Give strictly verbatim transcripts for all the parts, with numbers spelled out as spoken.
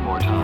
more time.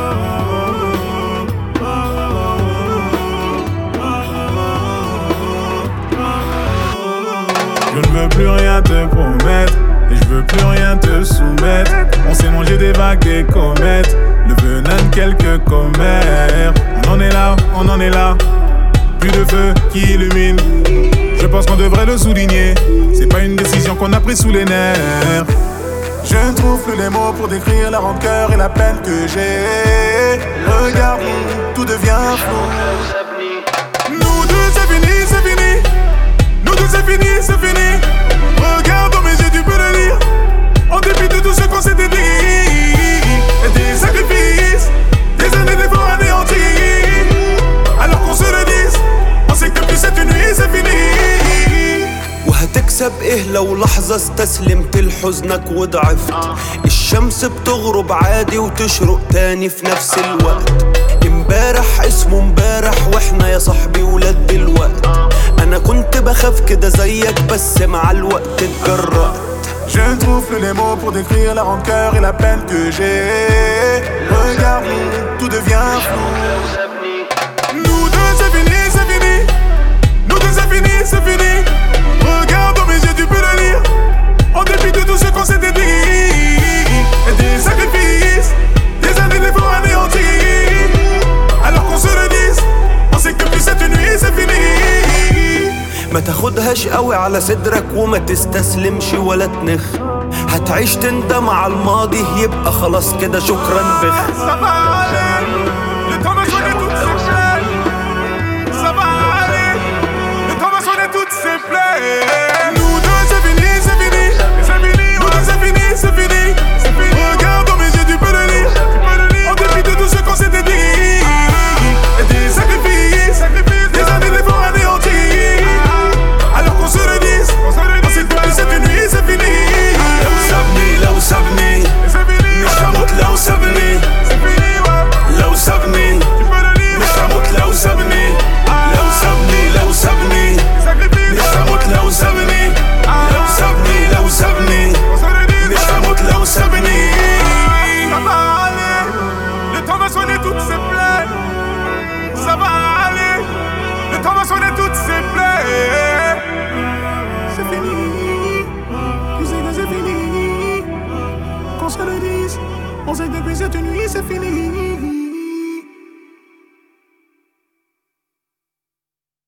Je ne veux plus rien te promettre et je veux plus rien te soumettre. On s'est mangé des vagues, des comètes, le venin de quelques commères. On en est là, on en est là. Plus de feu qui illumine. Je pense qu'on devrait le souligner. C'est pas une décision qu'on a prise sous les nerfs. Je ne trouve plus les mots pour décrire la rancœur et la peine que j'ai. Regarde, tout devient flou. Nous deux c'est fini, c'est fini. Nous deux c'est fini, c'est fini. Regarde dans mes yeux, tu peux le lire. En dépit de tout ce qu'on s'était dit. Et des sacrifices, des années d'efforts anéantis. Alors qu'on se le dise, on sait que depuis cette nuit c'est fini. وهتكسب ايه لو لحظة استسلمت لحزنك وضعفت؟ الشمس بتغرب عادي وتشرق تاني في نفس الوقت. امبارح اسمه امبارح واحنا يا صاحبي ولاد دلوقت. انا كنت بخاف كده زيك بس مع الوقت اتجرأت. Je ne trouve plus les mots pour décrire la rancœur et la peine que j'ai. Regarde, tout devient flou. Nous deux c'est fini, c'est fini. Nous deux c'est fini, c'est fini. Regarde dans mes yeux, tu peux le lire. En dépit de tout ce qu'on s'était dit. Et des sacrifices, des années d'efforts anéantis. Alors qu'on se le dise, on sait que depuis cette nuit c'est fini. ما تاخدهاش قوي على صدرك وما تستسلمش ولا تنخ. هتعيش تندم على الماضي يبقى خلاص كده شكرا بخ. Nous deux c'est fini, c'est fini. Nous deux c'est fini, c'est fini. Regarde dans mes yeux, tu peux le lire. En dépit de tout ce qu'on s'était dit. Et des sacrifices, des années d'efforts anéantis. Alors qu'on se le dise, on sait que depuis cette nuit c'est fini. لو سابني لو سابني مش هموت لو سابني. لو سابني مش هموت لو سابني. لو سابني لو سابني مش هموت لو سابني. لو سابني لو سابني مش هموت لو سابني. Ça va aller, le temps va soigner toutes ces plaies. Ça va aller, le temps va soigner toutes ces plaies. C'est fini, tu sais que c'est fini. Qu'on se le dise, on sait que depuis cette nuit c'est fini.